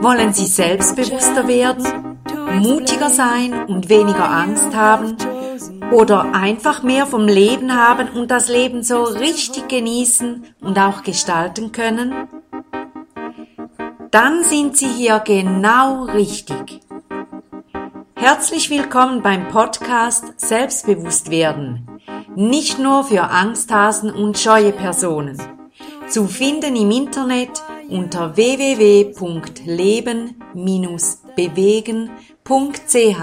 Wollen Sie selbstbewusster werden, mutiger sein und weniger Angst haben oder einfach mehr vom Leben haben und das Leben so richtig genießen und auch gestalten können? Dann sind Sie hier genau richtig. Herzlich willkommen beim Podcast Selbstbewusst werden. Nicht nur für Angsthasen und scheue Personen. Zu finden im Internet unter www.leben-bewegen.ch.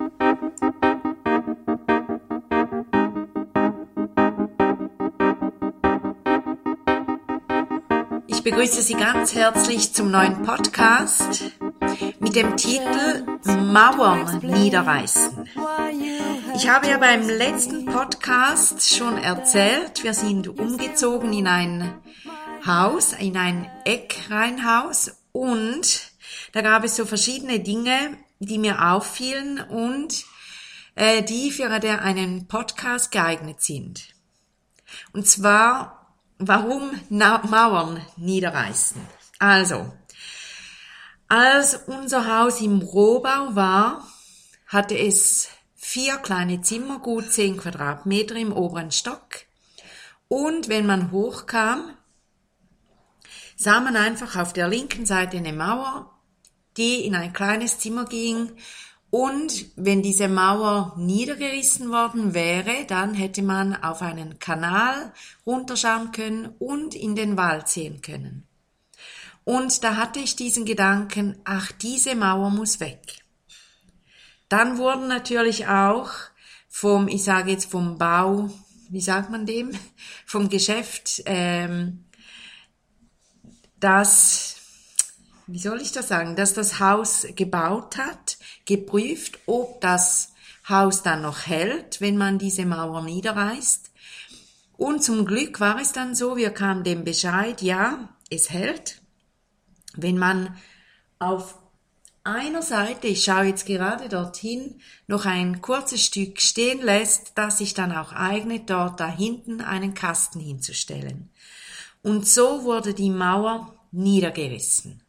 Ich begrüße Sie ganz herzlich zum neuen Podcast mit dem Titel Mauern niederreißen. Ich habe ja beim letzten Podcast schon erzählt, wir sind umgezogen in ein Haus, in ein Eckreihenhaus, und da gab es so verschiedene Dinge, die mir auffielen und die für einen Podcast geeignet sind. Und zwar, warum Mauern niederreißen? Also, als unser Haus im Rohbau war, hatte es 4 kleine Zimmer, gut 10 Quadratmeter im oberen Stock. Und wenn man hochkam, sah man einfach auf der linken Seite eine Mauer, die in ein kleines Zimmer ging. Und wenn diese Mauer niedergerissen worden wäre, dann hätte man auf einen Kanal runterschauen können und in den Wald sehen können. Und da hatte ich diesen Gedanken, ach, diese Mauer muss weg. Dann wurden natürlich auch vom Bau, wie sagt man dem, vom Geschäft, dass das Haus gebaut hat, geprüft, ob das Haus dann noch hält, wenn man diese Mauer niederreißt. Und zum Glück war es dann so, wir kamen dem Bescheid, ja, es hält. Wenn man auf einer Seite, ich schaue jetzt gerade dorthin, noch ein kurzes Stück stehen lässt, das sich dann auch eignet, dort da hinten einen Kasten hinzustellen. Und so wurde die Mauer niedergerissen.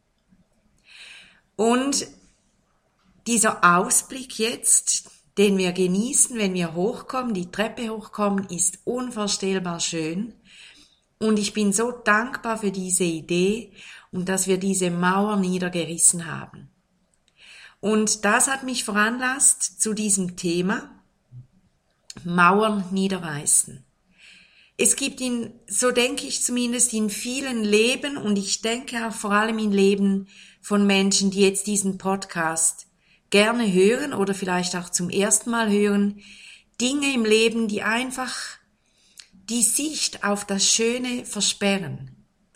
Und dieser Ausblick jetzt, den wir genießen, wenn wir hochkommen, die Treppe hochkommen, ist unvorstellbar schön. Und ich bin so dankbar für diese Idee und dass wir diese Mauer niedergerissen haben. Und das hat mich veranlasst zu diesem Thema Mauern niederreißen. Es gibt so denke ich zumindest, in vielen Leben, und ich denke auch vor allem in Leben von Menschen, die jetzt diesen Podcast gerne hören oder vielleicht auch zum ersten Mal hören, Dinge im Leben, die einfach die Sicht auf das Schöne versperren.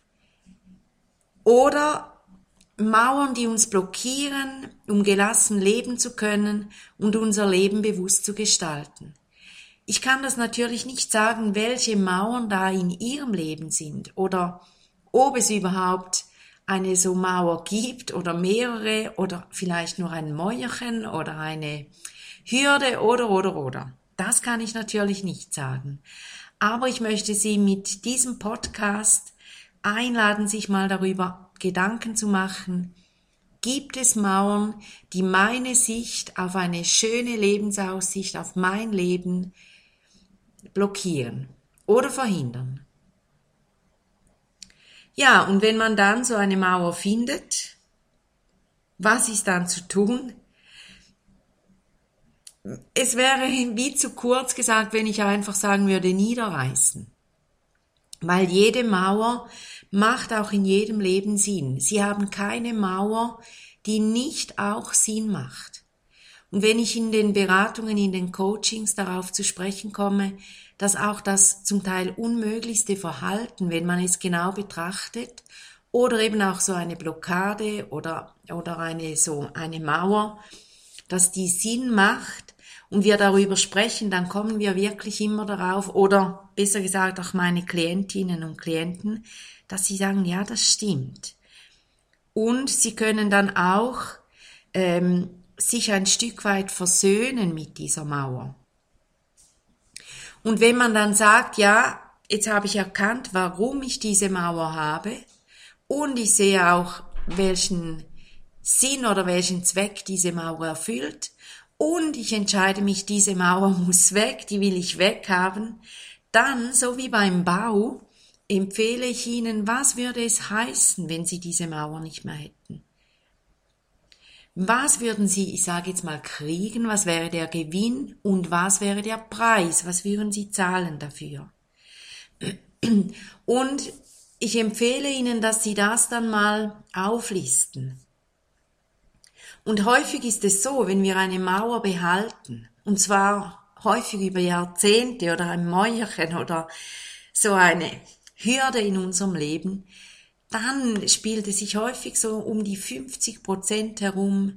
Oder Mauern, die uns blockieren, um gelassen leben zu können und unser Leben bewusst zu gestalten. Ich kann das natürlich nicht sagen, welche Mauern da in Ihrem Leben sind oder ob es überhaupt eine so Mauer gibt oder mehrere oder vielleicht nur ein Mäuerchen oder eine Hürde oder. Das kann ich natürlich nicht sagen. Aber ich möchte Sie mit diesem Podcast einladen, sich mal darüber Gedanken zu machen. Gibt es Mauern, die meine Sicht auf eine schöne Lebensaussicht, auf mein Leben blockieren oder verhindern? Ja, und wenn man dann so eine Mauer findet, was ist dann zu tun? Es wäre wie zu kurz gesagt, wenn ich einfach sagen würde, niederreißen. Weil jede Mauer macht auch in jedem Leben Sinn. Sie haben keine Mauer, die nicht auch Sinn macht. Und wenn ich in den Beratungen, in den Coachings darauf zu sprechen komme, dass auch das zum Teil unmöglichste Verhalten, wenn man es genau betrachtet, oder eben auch so eine Blockade oder eine Mauer, dass die Sinn macht und wir darüber sprechen, dann kommen wir wirklich immer darauf, oder besser gesagt auch meine Klientinnen und Klienten, dass sie sagen, ja, das stimmt. Und sie können dann auch sich ein Stück weit versöhnen mit dieser Mauer. Und wenn man dann sagt, ja, jetzt habe ich erkannt, warum ich diese Mauer habe, und ich sehe auch, welchen Sinn oder welchen Zweck diese Mauer erfüllt und ich entscheide mich, diese Mauer muss weg, die will ich weghaben, dann, so wie beim Bau, empfehle ich Ihnen, was würde es heißen, wenn Sie diese Mauer nicht mehr hätten? Was würden Sie, ich sage jetzt mal, kriegen? Was wäre der Gewinn und was wäre der Preis? Was würden Sie zahlen dafür? Und ich empfehle Ihnen, dass Sie das dann mal auflisten. Und häufig ist es so, wenn wir eine Mauer behalten, und zwar häufig über Jahrzehnte oder ein Mäuerchen oder so eine Hürde in unserem Leben, dann spielt es sich häufig so um die 50% herum,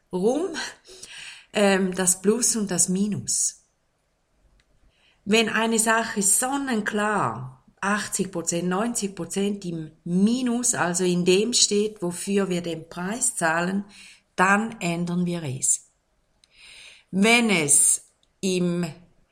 das Plus und das Minus. Wenn eine Sache sonnenklar 80%, 90% im Minus, also in dem steht, wofür wir den Preis zahlen, dann ändern wir es. Wenn es im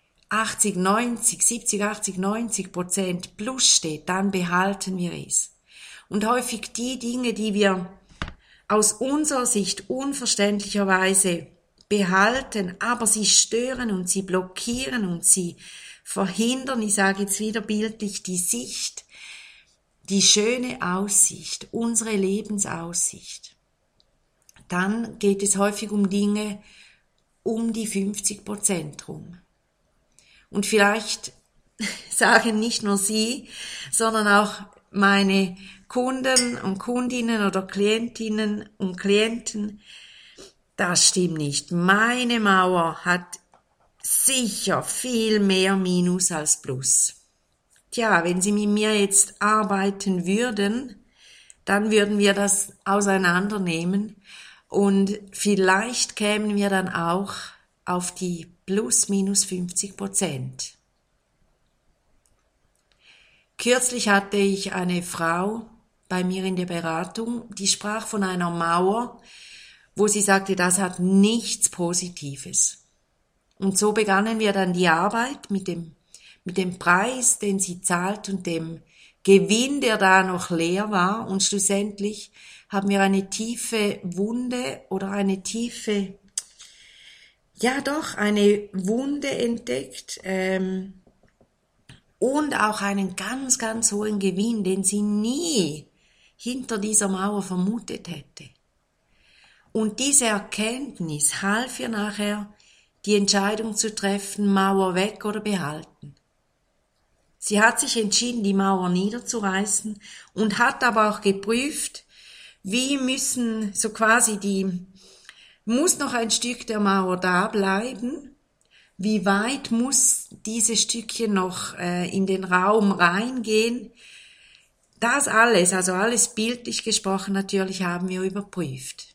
70-80-90% plus steht, dann behalten wir es. Und häufig die Dinge, die wir aus unserer Sicht unverständlicherweise behalten, aber sie stören und sie blockieren und sie verhindern, ich sage jetzt wieder bildlich, die Sicht, die schöne Aussicht, unsere Lebensaussicht. Dann geht es häufig um Dinge um die 50% rum. Und vielleicht sagen nicht nur Sie, sondern auch meine Kunden und Kundinnen oder Klientinnen und Klienten, das stimmt nicht. Meine Mauer hat sicher viel mehr Minus als Plus. Tja, wenn Sie mit mir jetzt arbeiten würden, dann würden wir das auseinandernehmen und vielleicht kämen wir dann auch auf die plus minus 50%. Kürzlich hatte ich eine Frau bei mir in der Beratung, die sprach von einer Mauer, wo sie sagte, das hat nichts Positives. Und so begannen wir dann die Arbeit mit dem Preis, den sie zahlt und dem Gewinn, der da noch leer war. Und schlussendlich haben wir eine tiefe Wunde oder eine Wunde entdeckt und auch einen ganz, ganz hohen Gewinn, den sie nie hinter dieser Mauer vermutet hätte. Und diese Erkenntnis half ihr nachher, die Entscheidung zu treffen, Mauer weg oder behalten. Sie hat sich entschieden, die Mauer niederzureißen und hat aber auch geprüft, muss noch ein Stück der Mauer da bleiben, wie weit muss dieses Stückchen noch in den Raum reingehen. Das alles, also alles bildlich gesprochen natürlich, haben wir überprüft.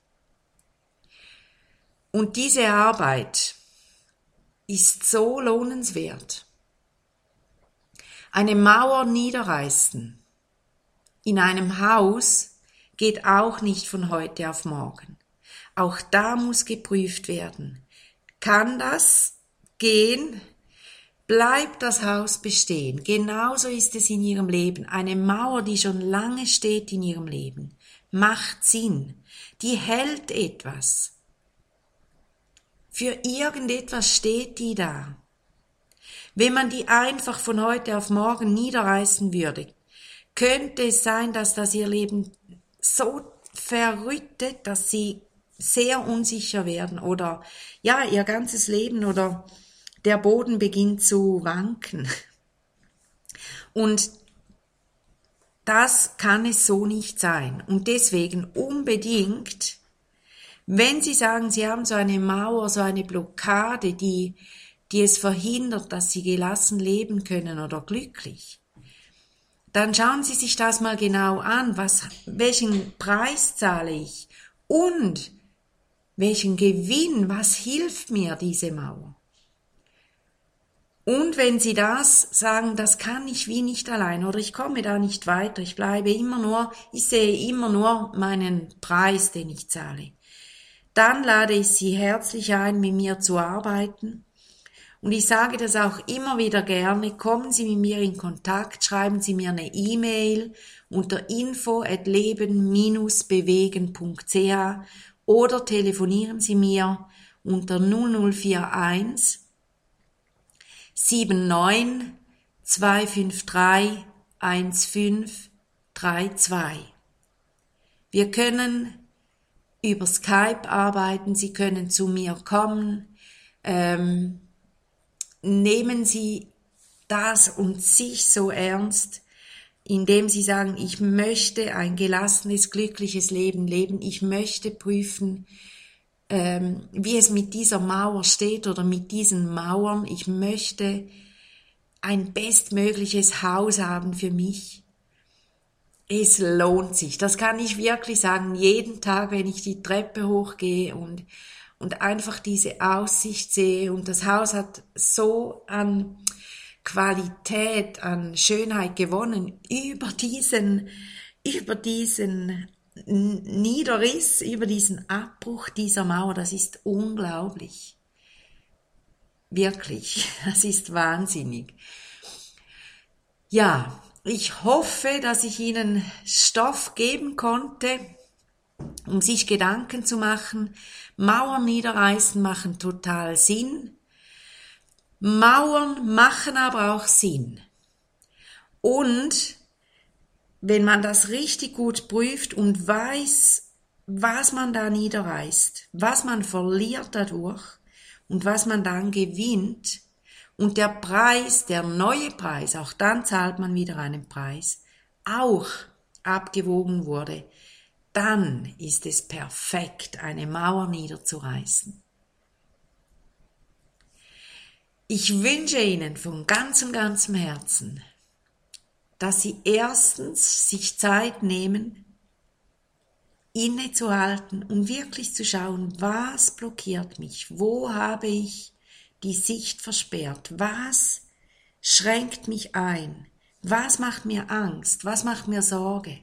Und diese Arbeit ist so lohnenswert. Eine Mauer niederreißen in einem Haus geht auch nicht von heute auf morgen. Auch da muss geprüft werden. Kann das gehen? Bleibt das Haus bestehen? Genauso ist es in Ihrem Leben. Eine Mauer, die schon lange steht in Ihrem Leben, macht Sinn. Die hält etwas. Für irgendetwas steht die da. Wenn man die einfach von heute auf morgen niederreißen würde, könnte es sein, dass das ihr Leben so verrüttet, dass sie sehr unsicher werden oder ja, ihr ganzes Leben oder der Boden beginnt zu wanken. Und das kann es so nicht sein. Und deswegen unbedingt, wenn Sie sagen, Sie haben so eine Mauer, so eine Blockade, die es verhindert, dass Sie gelassen leben können oder glücklich, dann schauen Sie sich das mal genau an. Welchen Preis zahle ich? Und welchen Gewinn? Was hilft mir diese Mauer? Und wenn Sie das sagen, das kann ich wie nicht allein oder ich komme da nicht weiter, ich sehe immer nur meinen Preis, den ich zahle, dann lade ich Sie herzlich ein, mit mir zu arbeiten. Und ich sage das auch immer wieder gerne, kommen Sie mit mir in Kontakt, schreiben Sie mir eine E-Mail unter info@leben-bewegen.ch oder telefonieren Sie mir unter 0041 79 253 1532. Wir können über Skype arbeiten, Sie können zu mir kommen. Nehmen Sie das und sich so ernst, indem Sie sagen, ich möchte ein gelassenes, glückliches Leben leben, ich möchte prüfen, wie es mit dieser Mauer steht oder mit diesen Mauern, ich möchte ein bestmögliches Haus haben für mich. Es lohnt sich, das kann ich wirklich sagen, jeden Tag, wenn ich die Treppe hochgehe und einfach diese Aussicht sehe und das Haus hat so an Qualität, an Schönheit gewonnen über diesen Niederriss, über diesen Abbruch dieser Mauer, das ist unglaublich. Wirklich, das ist wahnsinnig. Ja, ich hoffe, dass ich Ihnen Stoff geben konnte, um sich Gedanken zu machen. Mauern niederreißen machen total Sinn. Mauern machen aber auch Sinn. Und wenn man das richtig gut prüft und weiß, was man da niederreißt, was man verliert dadurch und was man dann gewinnt und der Preis, der neue Preis, auch dann zahlt man wieder einen Preis, auch abgewogen wurde, dann ist es perfekt, eine Mauer niederzureißen. Ich wünsche Ihnen von ganzem Herzen, dass Sie erstens sich Zeit nehmen, innezuhalten und wirklich zu schauen, was blockiert mich, wo habe ich die Sicht versperrt, was schränkt mich ein, was macht mir Angst, was macht mir Sorge.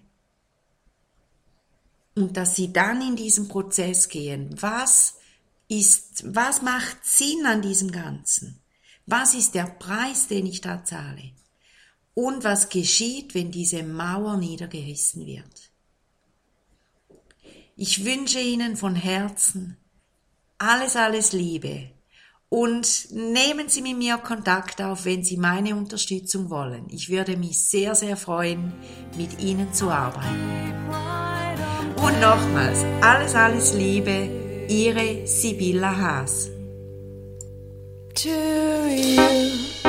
Und dass Sie dann in diesen Prozess gehen, was macht Sinn an diesem Ganzen? Was ist der Preis, den ich da zahle? Und was geschieht, wenn diese Mauer niedergerissen wird? Ich wünsche Ihnen von Herzen alles Liebe und nehmen Sie mit mir Kontakt auf, wenn Sie meine Unterstützung wollen. Ich würde mich sehr freuen, mit Ihnen zu arbeiten. Und nochmals, alles Liebe, Ihre Sibylla Haas. To you.